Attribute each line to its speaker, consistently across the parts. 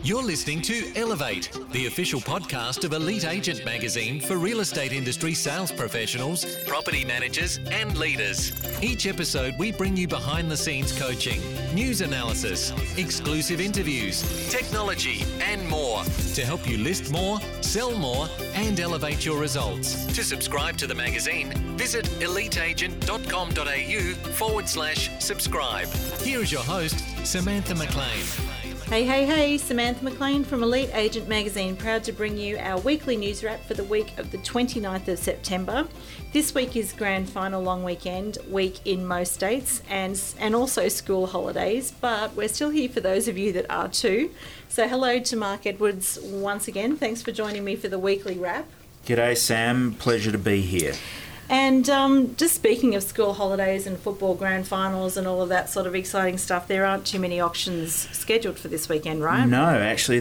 Speaker 1: You're listening to Elevate, the official podcast of Elite Agent Magazine for real estate industry sales professionals, property managers, and leaders. Each episode, we bring you behind the scenes coaching, news analysis, exclusive interviews, technology, and more to help you list more, sell more, and elevate your results. To subscribe to the magazine, visit eliteagent.com.au/subscribe. Here is your host, Samantha McLean.
Speaker 2: Hey, Samantha McLean from Elite Agent Magazine, proud to bring you our weekly news wrap for the week of the 29th of September. This week is grand final long weekend week in most states and also school holidays, but we're still here for those of you that are too. So hello to Mark Edwards once again. Thanks for joining me for the weekly wrap.
Speaker 3: G'day Sam, pleasure to be here.
Speaker 2: And just speaking of school holidays and football grand finals and all of that sort of exciting stuff, there aren't too many auctions scheduled for this weekend, right?
Speaker 3: No, actually,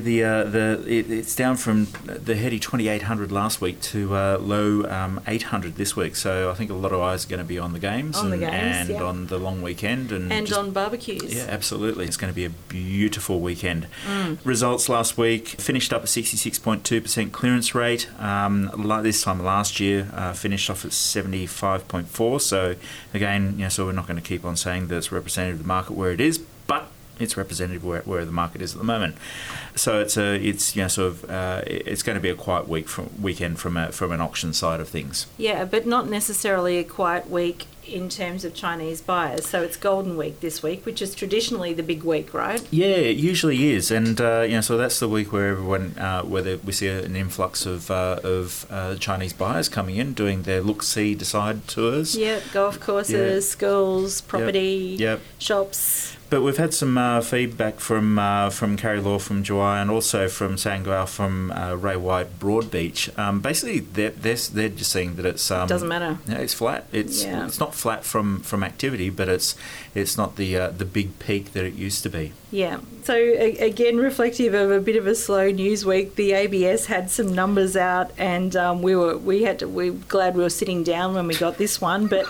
Speaker 3: it's down from the heady 2,800 last week to low 800 this week. So I think a lot of eyes are going to be on the games and on the long weekend and
Speaker 2: on barbecues.
Speaker 3: Yeah, absolutely. It's going to be a beautiful weekend. Results last week finished up at 66.2% clearance rate. This time last year finished off at 75.4. So again, so we're not going to keep on saying that it's representative of the market where it is, but it's representative where the market is at the moment. So it's going to be a quiet weekend from an auction side of things.
Speaker 2: Yeah, but not necessarily a quiet week in terms of Chinese buyers. So it's Golden Week this week, which is traditionally the big week, right?
Speaker 3: Yeah, it usually is, and so that's the week where everyone, we see an influx of Chinese buyers coming in, doing their look, see, decide tours.
Speaker 2: Yeah, golf courses, schools, property, shops.
Speaker 3: But we've had some feedback from Carrie Law from July and also from Sangwell from Ray White Broadbeach. Basically, they're just saying that it's
Speaker 2: doesn't matter.
Speaker 3: Yeah, it's flat. It's not flat from activity, but it's not the big peak that it used to be.
Speaker 2: Yeah. So again, reflective of a bit of a slow news week, the ABS had some numbers out, and we're glad we were sitting down when we got this one. But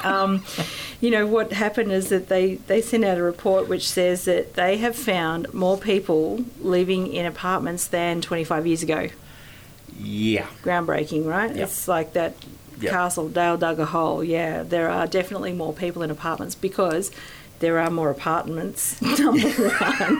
Speaker 2: what happened is that they sent out a report which says that they have found more people living in apartments than 25 years ago.
Speaker 3: Yeah.
Speaker 2: Groundbreaking, right?
Speaker 3: Yep.
Speaker 2: It's like that castle, Dale dug a hole. Yeah, there are definitely more people in apartments because there are more apartments, number one.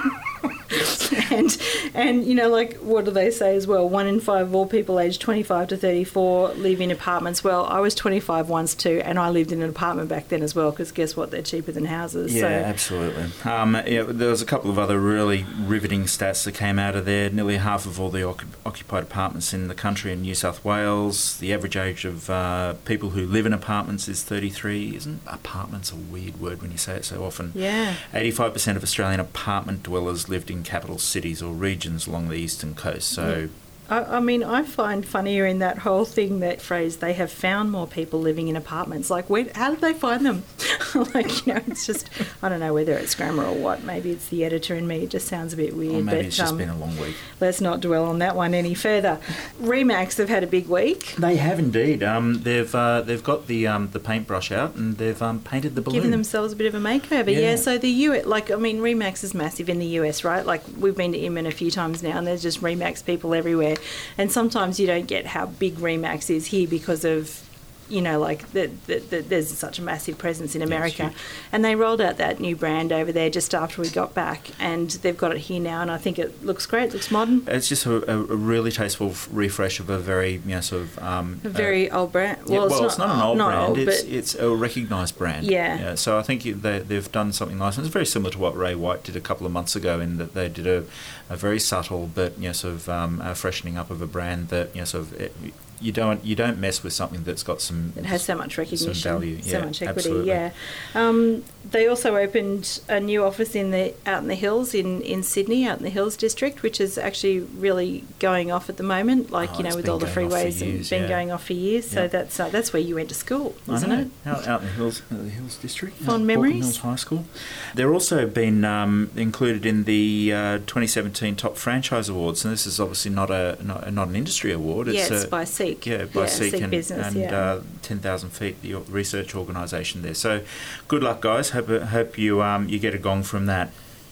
Speaker 2: and what do they say as well? 1 in 5 of all people aged 25 to 34 live in apartments. Well, I was 25 once too, and I lived in an apartment back then as well, because guess what? They're cheaper than houses.
Speaker 3: Yeah, absolutely. There was a couple of other really riveting stats that came out of there. Nearly half of all the occupied apartments in the country in New South Wales. The average age of people who live in apartments is 33. Isn't apartments a weird word when you say it so often?
Speaker 2: Yeah.
Speaker 3: 85% of Australian apartment dwellers lived in capital cities or regions along the eastern coast. So,
Speaker 2: I find funnier in that whole thing, that phrase, they have found more people living in apartments. Like, how did they find them? It's just, I don't know whether it's grammar or what. Maybe it's the editor in me. It just sounds a bit weird.
Speaker 3: Or maybe it's just been a long week.
Speaker 2: Let's not dwell on that one any further. Remax have had a big week.
Speaker 3: They have indeed. They've got the paintbrush out and they've painted the balloon.
Speaker 2: Giving themselves a bit of a makeover. Yeah. So the Remax is massive in the US, right? Like, we've been to Inman a few times now, and there's just Remax people everywhere. And sometimes you don't get how big Remax is here because of, there's such a massive presence in America. And they rolled out that new brand over there just after we got back, and they've got it here now, and I think it looks great. It looks modern.
Speaker 3: It's just a really tasteful refresh of a very,
Speaker 2: a very old brand.
Speaker 3: Well, it's not an old brand. It's a recognised brand.
Speaker 2: Yeah.
Speaker 3: So I think they've done something nice. And it's very similar to what Ray White did a couple of months ago, in that they did a very subtle but freshening up of a brand that you don't mess with something that's got some.
Speaker 2: It has so much recognition,
Speaker 3: some value,
Speaker 2: so much equity.
Speaker 3: Absolutely.
Speaker 2: Yeah. They also opened a new office out in the hills in Sydney, out in the Hills District, which is actually really going off at the moment. With all the freeways, and been going off for years. So that's where you went to school, isn't it?
Speaker 3: Out in the Hills District.
Speaker 2: Fond memories.
Speaker 3: Hills High School. They're also been included in the 2017 Top Franchise Awards, and this is obviously not an industry award.
Speaker 2: It's by SEEK.
Speaker 3: By SEEK
Speaker 2: and Business,
Speaker 3: 10,000 Feet, the research organisation there. So good luck, guys. Hope you get a gong from that.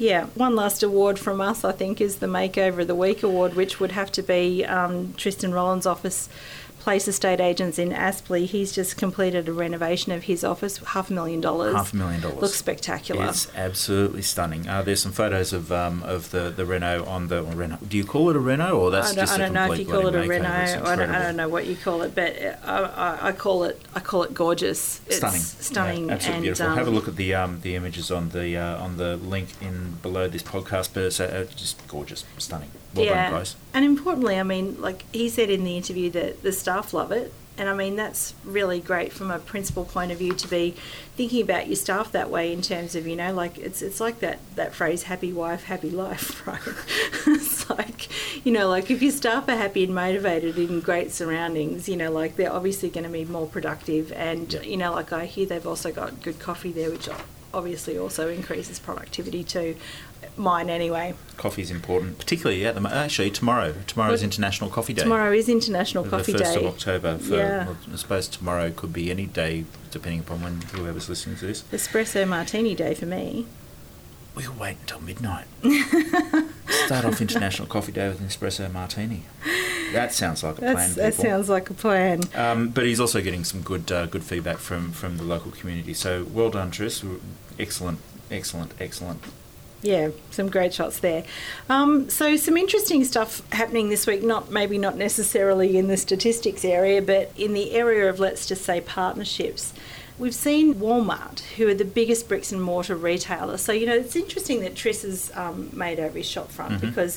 Speaker 2: Yeah, one last award from us, I think, is the Makeover of the Week award, which would have to be Tristan Rollins' office, Place Estate Agents in Aspley. He's just completed a renovation of his office, $500,000.
Speaker 3: $500,000.
Speaker 2: Looks spectacular.
Speaker 3: It's absolutely stunning. There's some photos of the Reno on the Reno. Do you call it a Reno, or that's just a complete
Speaker 2: I don't know if you call it a Reno. I don't know what you call it, but I call it gorgeous.
Speaker 3: Stunning.
Speaker 2: It's stunning.
Speaker 3: Yeah, absolutely
Speaker 2: and,
Speaker 3: beautiful. Have a look at the images on the link in below this podcast. But it's just gorgeous, stunning. Well done, guys.
Speaker 2: And importantly, I mean, like he said in the interview that the staff love it. And I mean, that's really great from a principal point of view to be thinking about your staff that way in terms of, like it's like that phrase, happy wife, happy life, right? It's like, like if your staff are happy and motivated in great surroundings, like they're obviously going to be more productive. And, like I hear they've also got good coffee there, which obviously also increases productivity too. Mine anyway.
Speaker 3: Coffee is important, particularly actually tomorrow. Tomorrow's International Coffee Day.
Speaker 2: Tomorrow is International Coffee Day.
Speaker 3: The 1st of October. Well, I suppose tomorrow could be any day, depending upon when whoever's listening to this.
Speaker 2: Espresso Martini Day for me.
Speaker 3: We'll wait until midnight. Start off International Coffee Day with an Espresso Martini. That sounds like a plan,
Speaker 2: That sounds like a plan.
Speaker 3: But he's also getting some good feedback from the local community. So well done, Tris. Excellent.
Speaker 2: Yeah, some great shots there. So some interesting stuff happening this week, maybe not necessarily in the statistics area, but in the area of, let's just say, partnerships. We've seen Walmart, who are the biggest bricks and mortar retailer. So, it's interesting that Tris has made over his shop front because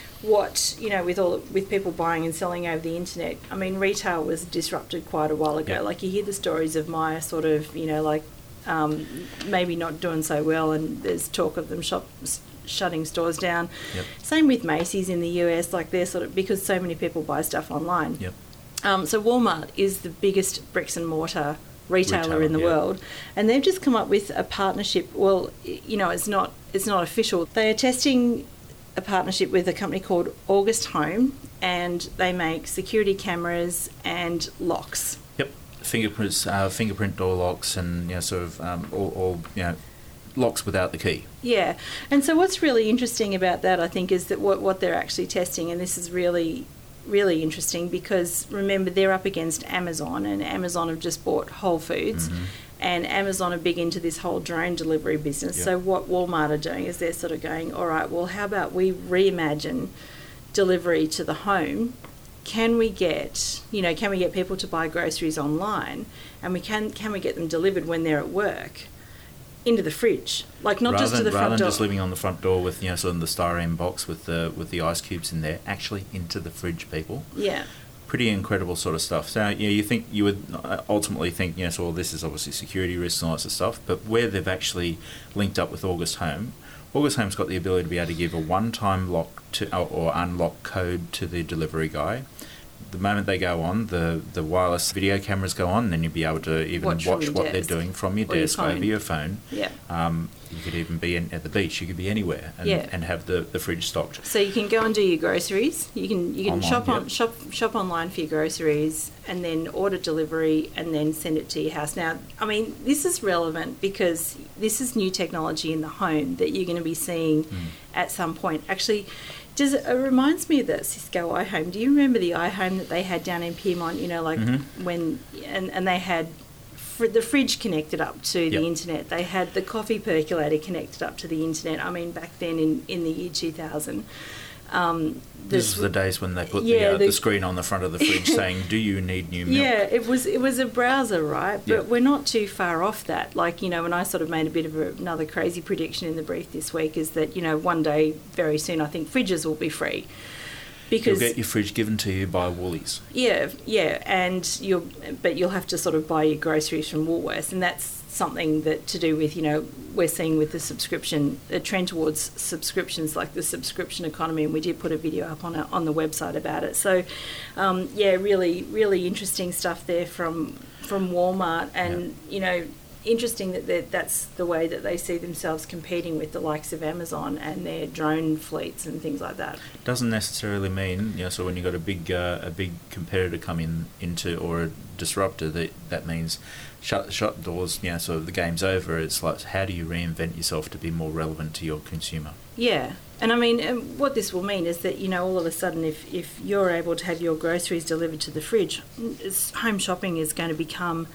Speaker 2: with people buying and selling over the internet, I mean, retail was disrupted quite a while ago.
Speaker 3: Yep.
Speaker 2: Like you hear the stories of Myer sort of, maybe not doing so well, and there's talk of them shutting stores down.
Speaker 3: Yep.
Speaker 2: Same with Macy's in the US, like they're sort of, because so many people buy stuff online.
Speaker 3: Yep.
Speaker 2: So Walmart is the biggest bricks and mortar retailer in the world, and they've just come up with a partnership. Well, it's not official. They are testing a partnership with a company called August Home, and they make security cameras and locks.
Speaker 3: Yep. Fingerprint door locks, and all locks without the key.
Speaker 2: Yeah, and so what's really interesting about that, I think, is that what they're actually testing, and this is really, really interesting because remember they're up against Amazon, and Amazon have just bought Whole Foods. And Amazon are big into this whole drone delivery business. Yep. So what Walmart are doing is they're sort of going, all right, well, how about we reimagine delivery to the home? Can we get people to buy groceries online, and can we get them delivered when they're at work into the fridge, like not just to the front door.
Speaker 3: Rather than just living on the front door with sort of the styrene box with the ice cubes in there, actually into the fridge, people.
Speaker 2: Yeah.
Speaker 3: Pretty incredible sort of stuff. So you think you would ultimately think so this is obviously security risks and all that sort of stuff, but where they've actually linked up with August Home. August Home's got the ability to be able to give a one-time lock or unlock code to the delivery guy. The moment they go on, the wireless video cameras go on, and then you'll be able to even watch what they're doing from your desk over your phone.
Speaker 2: Yeah.
Speaker 3: You could even be at the beach. You could be anywhere and have the fridge stocked.
Speaker 2: So you can go and do your groceries. You can
Speaker 3: online,
Speaker 2: shop online for your groceries, and then order delivery, and then send it to your house. Now, I mean, this is relevant because this is new technology in the home that you're going to be seeing at some point. Actually, it reminds me of the Cisco iHome. Do you remember the iHome that they had down in Piedmont? When and they had the fridge connected up to the internet. They had the coffee percolator connected up to the internet. I mean, back then in the year 2000.
Speaker 3: This was the days when they put the screen on the front of the fridge saying, "Do you need new milk?"
Speaker 2: Yeah, it was a browser, right? But we're not too far off that. Like, when I sort of made a bit of another crazy prediction in the brief this week is that, one day, very soon, I think fridges will be free. Because
Speaker 3: you'll get your fridge given to you by Woolies.
Speaker 2: Yeah, and you'll have to sort of buy your groceries from Woolworths, and that's something that to do with, we're seeing with the subscription, a trend towards subscriptions, like the subscription economy, and we did put a video up on the website about it. So, really, really interesting stuff there from Walmart, and interesting that that's the way that they see themselves competing with the likes of Amazon and their drone fleets and things like that.
Speaker 3: Doesn't necessarily mean, so when you've got a big competitor come into, or a disruptor, that means shut doors, sort of the game's over. It's like, how do you reinvent yourself to be more relevant to your consumer?
Speaker 2: Yeah. And I mean, what this will mean is that, all of a sudden, if you're able to have your groceries delivered to the fridge, home shopping is going to become,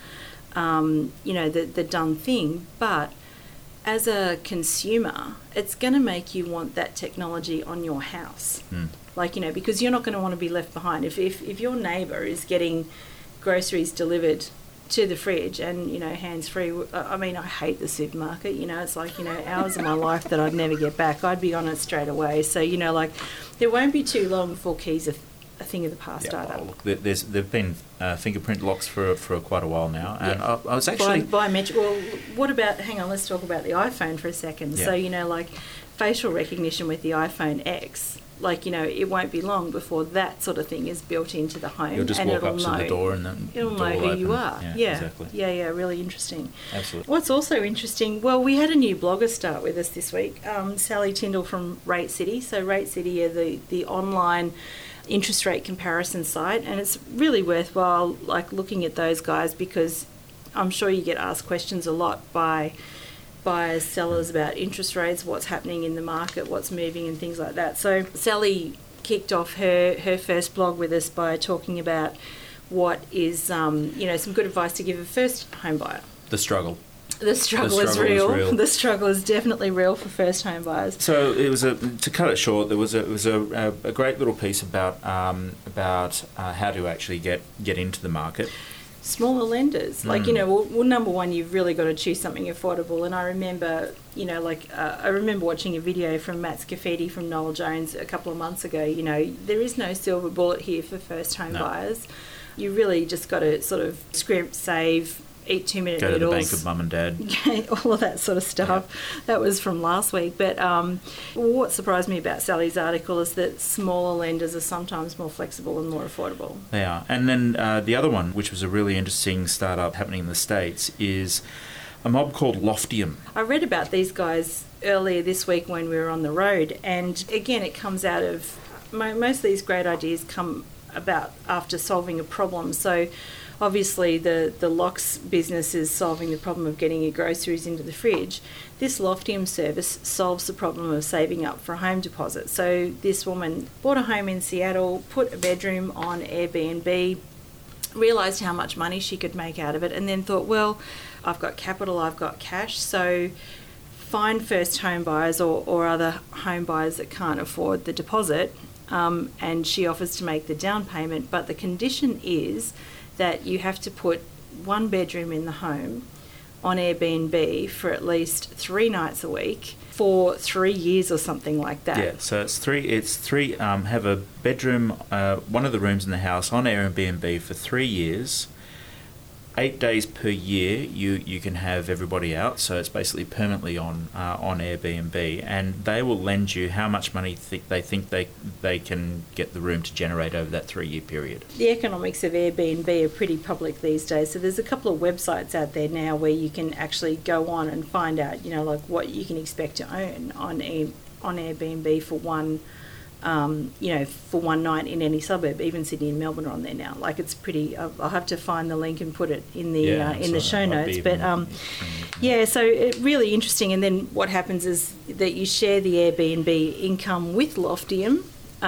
Speaker 2: the done thing. But as a consumer, it's going to make you want that technology on your house. Because you're not going to want to be left behind. If your neighbour is getting groceries delivered to the fridge and, hands-free. I mean, I hate the supermarket, it's like, hours of my life that I'd never get back. I'd be on it straight away. So, there won't be too long before keys are a thing of the past either.
Speaker 3: Well, look, there've been fingerprint locks for quite a while now. And I was actually...
Speaker 2: Biometric. Well, what about... Hang on, let's talk about the iPhone for a second.
Speaker 3: Yeah.
Speaker 2: So, facial recognition with the iPhone X... it won't be long before that sort of thing is built into the home.
Speaker 3: You'll just walk up to the door and then
Speaker 2: it'll know who you are.
Speaker 3: Yeah, exactly.
Speaker 2: Yeah, really interesting.
Speaker 3: Absolutely.
Speaker 2: What's also interesting, well, we had a new blogger start with us this week, Sally Tyndall from Rate City. So Rate City are the online interest rate comparison site, and it's really worthwhile looking at those guys, because I'm sure you get asked questions a lot by buyers, sellers about interest rates, what's happening in the market, what's moving and things like that. So Sally kicked off her first blog with us by talking about what is, some good advice to give a first home buyer.
Speaker 3: The struggle.
Speaker 2: The struggle is real. The struggle is definitely real for first home buyers.
Speaker 3: So it was to cut it short, there was a great little piece about how to actually get into the market.
Speaker 2: Smaller lenders, well, number one, you've really got to choose something affordable. And I remember, I remember watching a video from Matt Scafidi from Noel Jones a couple of months ago. There is no silver bullet here for first home buyers. You really just got to sort of scrimp, save, eat 2-minute noodles.
Speaker 3: Go to the bank of mum and dad.
Speaker 2: All of that sort of stuff. Yeah. That was from last week. But what surprised me about Sally's article is that smaller lenders are sometimes more flexible and more affordable.
Speaker 3: They are. And then the other one, which was a really interesting startup happening in the States, is a mob called Loftium.
Speaker 2: I read about these guys earlier this week when we were on the road. And again, it comes out of... Most of these great ideas come about after solving a problem. So... Obviously, the locks business is solving the problem of getting your groceries into the fridge. This Loftium service solves the problem of saving up for a home deposit. So this woman bought a home in Seattle, put a bedroom on Airbnb, realised how much money she could make out of it, and then thought, well, I've got capital, I've got cash, so find first home buyers or other home buyers that can't afford the deposit, and she offers to make the down payment, but the condition is that you have to put one bedroom in the home on Airbnb for at least 3 nights a week for 3 years or something like that.
Speaker 3: Yeah, so it's three. Have a bedroom, one of the rooms in the house on Airbnb for 3 years. 8 days per year, you can have everybody out, so it's basically permanently on Airbnb, and they will lend you how much money they think they can get the room to generate over that 3-year period.
Speaker 2: The economics of Airbnb are pretty public these days, so there's a couple of websites out there now where you can actually go on and find out, what you can expect to own on Airbnb for one. For one night in any suburb. Even Sydney and Melbourne are on there now. It's pretty. I'll have to find the link and put it in the show notes. But so it really interesting. And then what happens is that you share the Airbnb income with Loftium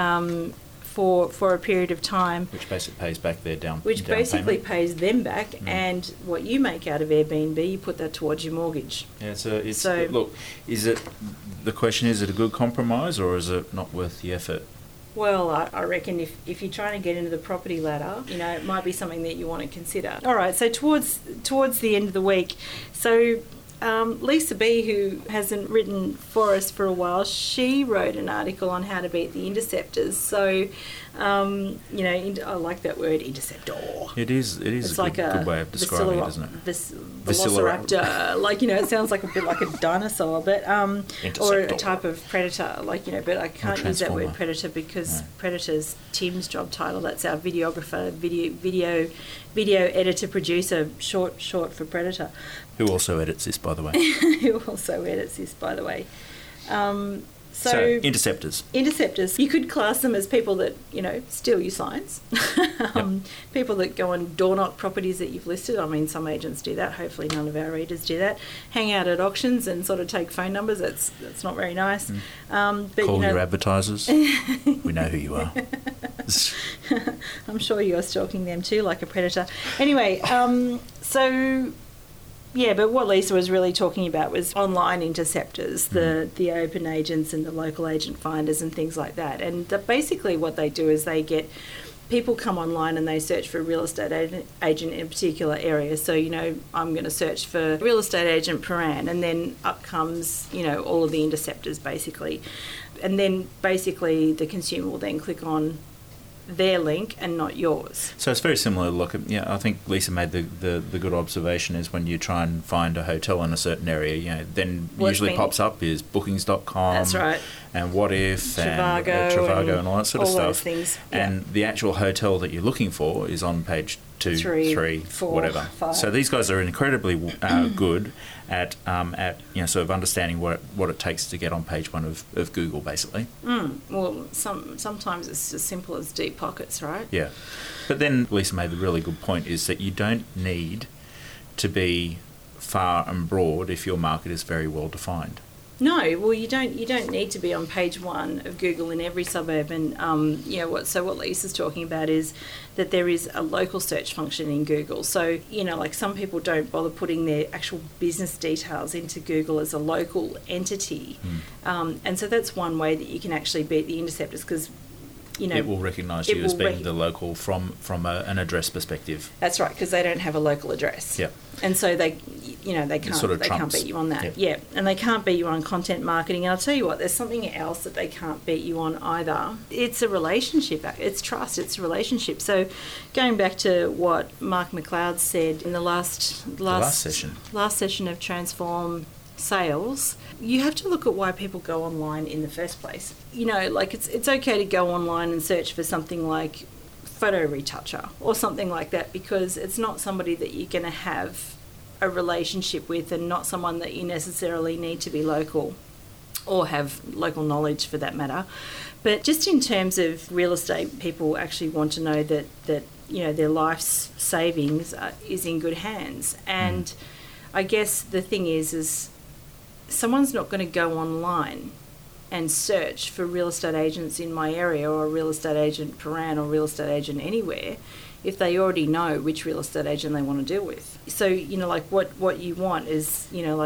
Speaker 2: for a period of time,
Speaker 3: which basically pays back their down.
Speaker 2: Which
Speaker 3: down
Speaker 2: basically
Speaker 3: payment.
Speaker 2: pays them back, and what you make out of Airbnb, you put that towards your mortgage.
Speaker 3: Yeah. So look, is it? The question is it a good compromise, or is it not worth the effort?
Speaker 2: Well, I reckon if you're trying to get into the property ladder, it might be something that you want to consider. All right, so towards the end of the week, so Lisa B, who hasn't written for us for a while, she wrote an article on how to beat the interceptors. So, I like that word, interceptor.
Speaker 3: It is
Speaker 2: it's
Speaker 3: a good way of describing it, isn't it?
Speaker 2: Velociraptor. It sounds like a bit like a dinosaur, but or a type of predator, but I can't use that word predator because predator's Tim's job title. That's our videographer, video editor, producer, short for predator.
Speaker 3: Who also edits this, by the way. So interceptors.
Speaker 2: Interceptors. You could class them as people that, steal your signs. People that go and door knock properties that you've listed. I mean, some agents do that. Hopefully none of our readers do that. Hang out at auctions and sort of take phone numbers. That's not very nice. But
Speaker 3: Call your advertisers. We know who you are.
Speaker 2: I'm sure you're stalking them too, like a predator. Anyway, but what Lisa was really talking about was online interceptors, the open agents and the local agent finders and things like that. And basically what they do is they get people come online and they search for a real estate agent in a particular area. So, I'm going to search for real estate agent Paran, and then up comes, all of the interceptors basically. And then basically the consumer will then click on their link and not yours.
Speaker 3: So it's very similar. Look, I think Lisa made the good observation is when you try and find a hotel in a certain area, then usually pops up is bookings.com.
Speaker 2: That's right.
Speaker 3: And What If Trivago and all that sort of stuff.
Speaker 2: Those things. Yeah.
Speaker 3: And the actual hotel that you're looking for is on page 2, 3, 4, whatever.
Speaker 2: 5.
Speaker 3: So these guys are incredibly good at sort of understanding what it takes to get on page 1 of Google, basically.
Speaker 2: Well, sometimes it's as simple as deep pockets, right?
Speaker 3: Yeah. But then Lisa made the really good point is that you don't need to be far and broad if your market is very well defined.
Speaker 2: No, well, you don't need to be on page 1 of Google in every suburb. And what Lisa's talking about is that there is a local search function in Google. So like some people don't bother putting their actual business details into Google as a local entity, and so that's one way that you can actually beat the interceptors because.
Speaker 3: It will recognise you as being the local from an address perspective.
Speaker 2: That's right, because they don't have a local address.
Speaker 3: Yeah.
Speaker 2: And so they can't beat you on that. Yeah. And they can't beat you on content marketing. And I'll tell you what, there's something else that they can't beat you on either. It's a relationship. It's trust. It's a relationship. So going back to what Mark McLeod said in the last session of Transform Sales, you have to look at why people go online in the first place. It's okay to go online and search for something like photo retoucher or something like that because it's not somebody that you're going to have a relationship with and not someone that you necessarily need to be local or have local knowledge for that matter. But just in terms of real estate, people actually want to know that their life's savings is in good hands. And I guess the thing is someone's not going to go online and search for real estate agents in my area or real estate agent Paran or real estate agent anywhere if they already know which real estate agent they want to deal with. So, what you want is,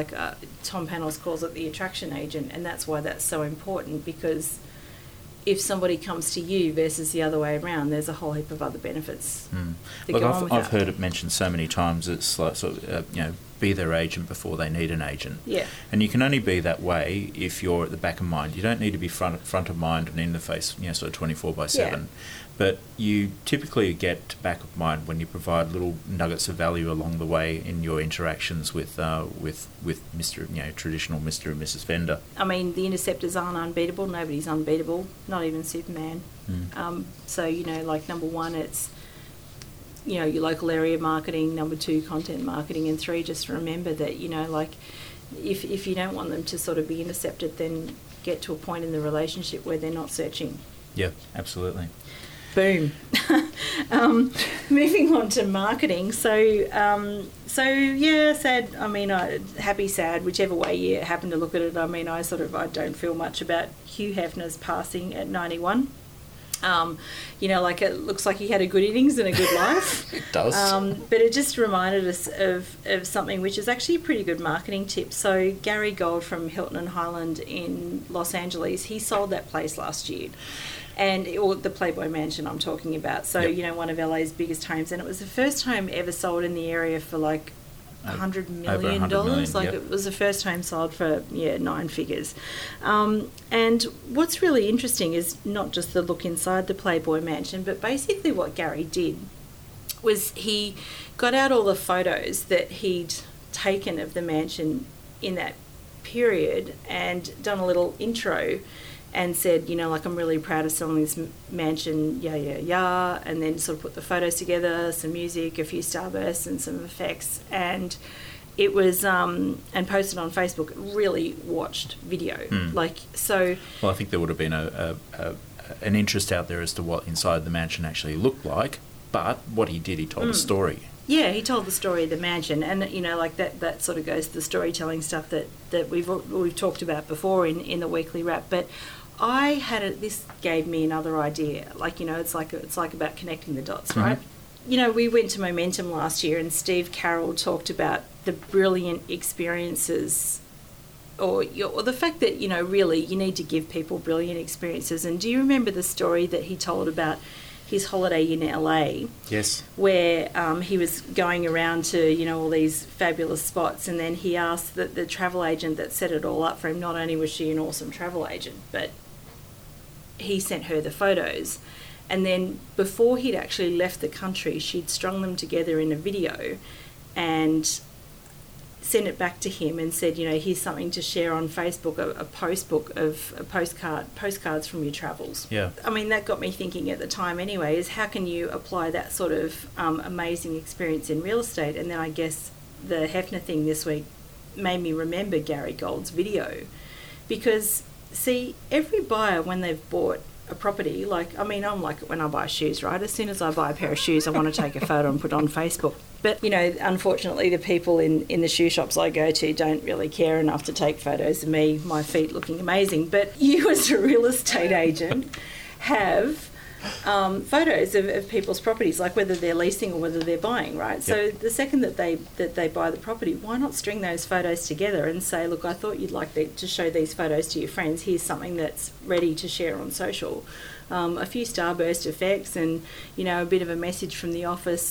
Speaker 2: Tom Panos calls it the attraction agent, and that's why that's so important because if somebody comes to you versus the other way around, there's a whole heap of other benefits that go on with that.
Speaker 3: I've heard it mentioned so many times. It's like be their agent before they need an agent.
Speaker 2: Yeah.
Speaker 3: And you can only be that way if you're at the back of mind. You don't need to be front of mind and in the face, sort of 24/7. Yeah. But you typically get back of mind when you provide little nuggets of value along the way in your interactions with Mr. Traditional Mr. and Mrs. Vendor.
Speaker 2: I mean, the interceptors aren't unbeatable. Nobody's unbeatable. Not even Superman. So number 1, it's your local area marketing. Number 2, content marketing, and 3, just remember that if you don't want them to sort of be intercepted, then get to a point in the relationship where they're not searching.
Speaker 3: Yeah, absolutely.
Speaker 2: Boom. Moving on to marketing. So sad. I mean, happy, sad, whichever way you happen to look at it. I mean, I don't feel much about Hugh Hefner's passing at 91. It looks like he had a good innings and a good life.
Speaker 3: It does.
Speaker 2: But it just reminded us of something which is actually a pretty good marketing tip. So Gary Gold from Hilton and Highland in Los Angeles, he sold that place last year. Or the Playboy Mansion I'm talking about. So, one of LA's biggest homes. And it was the first home ever sold in the area for $100 million. It was the first home sold for 9 figures. And what's really interesting is not just the look inside the Playboy Mansion, but basically what Gary did was he got out all the photos that he'd taken of the mansion in that period and done a little intro and said, I'm really proud of selling this mansion, and then sort of put the photos together, some music, a few starbursts and some effects. And it was and posted on Facebook, really watched video.
Speaker 3: Well, I think there would have been an interest out there as to what inside the mansion actually looked like, but what he did, he told a story.
Speaker 2: Yeah, he told the story of the mansion, and that sort of goes to the storytelling stuff that we've talked about before in the weekly wrap. But this gave me another idea. It's like about connecting the dots, right? We went to Momentum last year, and Steve Carroll talked about the brilliant experiences, or the fact that really you need to give people brilliant experiences. And do you remember the story that he told about his holiday in LA?
Speaker 3: Yes.
Speaker 2: Where he was going around to all these fabulous spots, and then he asked the travel agent that set it all up for him. Not only was she an awesome travel agent, but he sent her the photos. And then before he'd actually left the country, she'd strung them together in a video and sent it back to him and said, here's something to share on Facebook, a postcards from your travels.
Speaker 3: Yeah.
Speaker 2: I mean, that got me thinking at the time anyway, is how can you apply that sort of amazing experience in real estate? And then I guess the Hefner thing this week made me remember Gary Gold's video. Because, see, every buyer, when they've bought a property, I'm like when I buy shoes, right? As soon as I buy a pair of shoes, I want to take a photo and put it on Facebook. But, unfortunately, the people in the shoe shops I go to don't really care enough to take photos of me, my feet looking amazing. But you, as a real estate agent, have photos of people's properties, like whether they're leasing or whether they're buying, right? Yep. So the second that they buy the property, why not string those photos together and say, look, I thought you'd like to show these photos to your friends. Here's something that's ready to share on social. A few starburst effects and, a bit of a message from the office,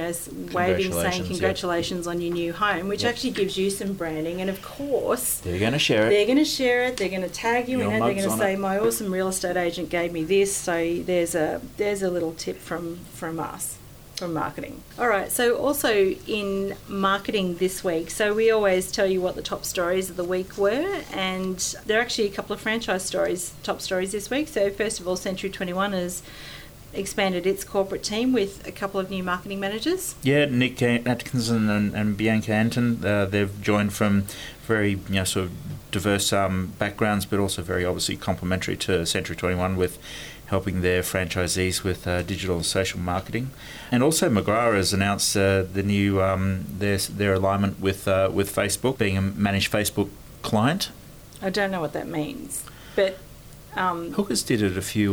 Speaker 2: waving, saying congratulations on your new home, which actually gives you some branding. And, of course,
Speaker 3: they're going to share it. They're going to tag you in it. They're going to say, my awesome real estate agent gave me this. So there's a little tip from us. From marketing. All right, so also in marketing this week, so we always tell you what the top stories of the week were, and there are actually a couple of franchise top stories this week. So first of all, Century 21 has expanded its corporate team with a couple of new marketing managers. Yeah, Nick Atkinson and Bianca Anton, they've joined from very sort of diverse backgrounds, but also very obviously complementary to Century 21 with helping their franchisees with digital and social marketing. And also McGrath has announced the new their alignment with Facebook, being a managed Facebook client.
Speaker 2: I don't know what that means, but
Speaker 3: Hookers did it a few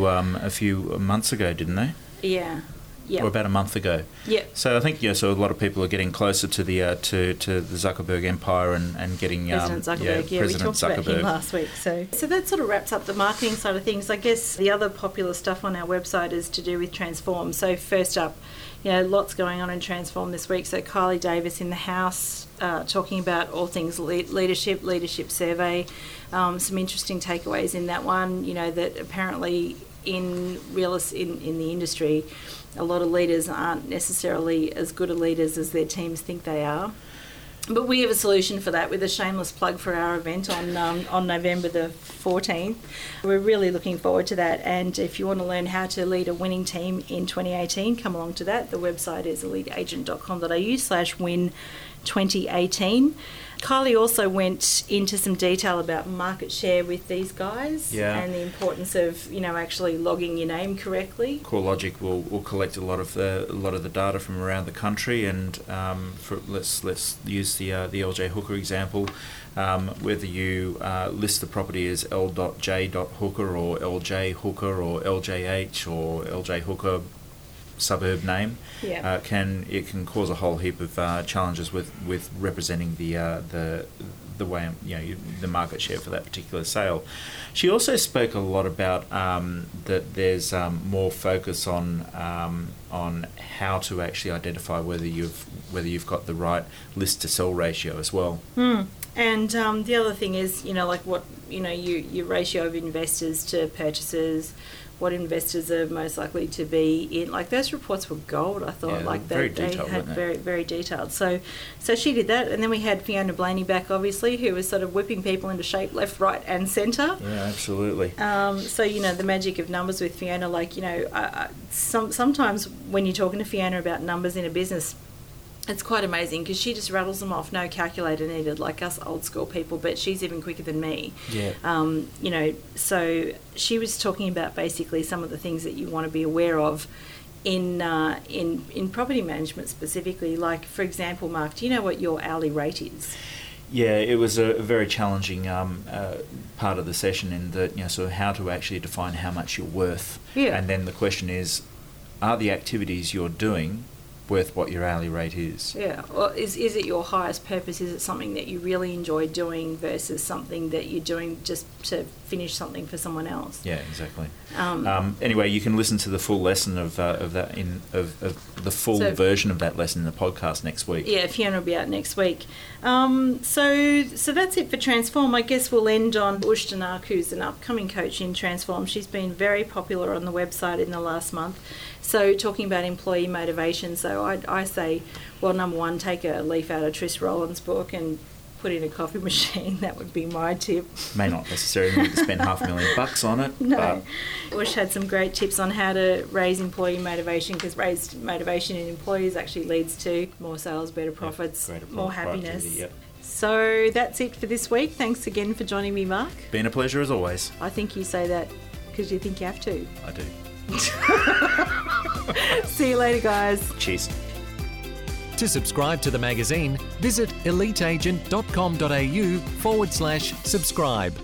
Speaker 3: months ago, didn't they?
Speaker 2: Yeah. Yep.
Speaker 3: Or about a month ago.
Speaker 2: Yeah.
Speaker 3: So I think so a lot of people are getting closer to the to the Zuckerberg empire and getting
Speaker 2: President Zuckerberg.
Speaker 3: President
Speaker 2: we talked
Speaker 3: Zuckerberg.
Speaker 2: about him last week. So that sort of wraps up the marketing side of things. I guess the other popular stuff on our website is to do with Transform. So first up, lots going on in Transform this week. So Kylie Davis in the house talking about all things leadership survey. Some interesting takeaways in that one. That apparently in the industry, a lot of leaders aren't necessarily as good a leaders as their teams think they are. But we have a solution for that with a shameless plug for our event on November the 14th. We're really looking forward to that. And if you want to learn how to lead a winning team in 2018, come along to that. The website is eliteagent.com.au/win 2018. Kylie also went into some detail about market share with these guys and the importance of actually logging your name correctly.
Speaker 3: CoreLogic will collect a lot of the data from around the country, and let's use the LJ Hooker example. Whether you list the property as L.J.Hooker or LJ Hooker or LJH or LJ Hooker suburb name, can cause a whole heap of challenges with representing the way the market share for that particular sale. She also spoke a lot about that there's more focus on how to actually identify whether you've got the right list to sell ratio as well.
Speaker 2: And the other thing is your ratio of investors to purchasers, what investors are most likely to be in. Those reports were gold, I thought.
Speaker 3: Very detailed,
Speaker 2: had very, very detailed. So she did that, and then we had Fiona Blaney back, obviously, who was sort of whipping people into shape left, right, and centre.
Speaker 3: Yeah, absolutely.
Speaker 2: So the magic of numbers with Fiona, sometimes when you're talking to Fiona about numbers in a business, It's quite amazing because she just rattles them off, no calculator needed, like us old school people, but she's even quicker than me.
Speaker 3: Yeah.
Speaker 2: So she was talking about basically some of the things that you want to be aware of in property management specifically. Like, for example, Mark, do you know what your hourly rate is?
Speaker 3: Yeah, it was a very challenging part of the session in that, sort of how to actually define how much you're worth.
Speaker 2: Yeah.
Speaker 3: And then the question is, are the activities you're doing worth what your hourly rate is?
Speaker 2: Yeah. Well, is it your highest purpose? Is it something that you really enjoy doing versus something that you're doing just to finish something for someone else?
Speaker 3: Yeah, exactly. Anyway, you can listen to the full lesson of the full version of that lesson in the podcast next week.
Speaker 2: Yeah, Fiona will be out next week. So that's it for Transform. I guess we'll end on Ushtanak, who's an upcoming coach in Transform. She's been very popular on the website in the last month. So talking about employee motivation, so I say, well, number one, take a leaf out of Tris Rowland's book and put in a coffee machine. That would be my tip.
Speaker 3: May not necessarily need to spend $500,000 on it.
Speaker 2: No. Ush had some great tips on how to raise employee motivation, because raised motivation in employees actually leads to more sales, better profits, more happiness.
Speaker 3: Yep.
Speaker 2: So that's it for this week. Thanks again for joining me, Mark.
Speaker 3: Been a pleasure as always.
Speaker 2: I think you say that because you think you have to.
Speaker 3: I do.
Speaker 2: See you later, guys.
Speaker 3: Cheers.
Speaker 1: To subscribe to the magazine, visit eliteagent.com.au/subscribe.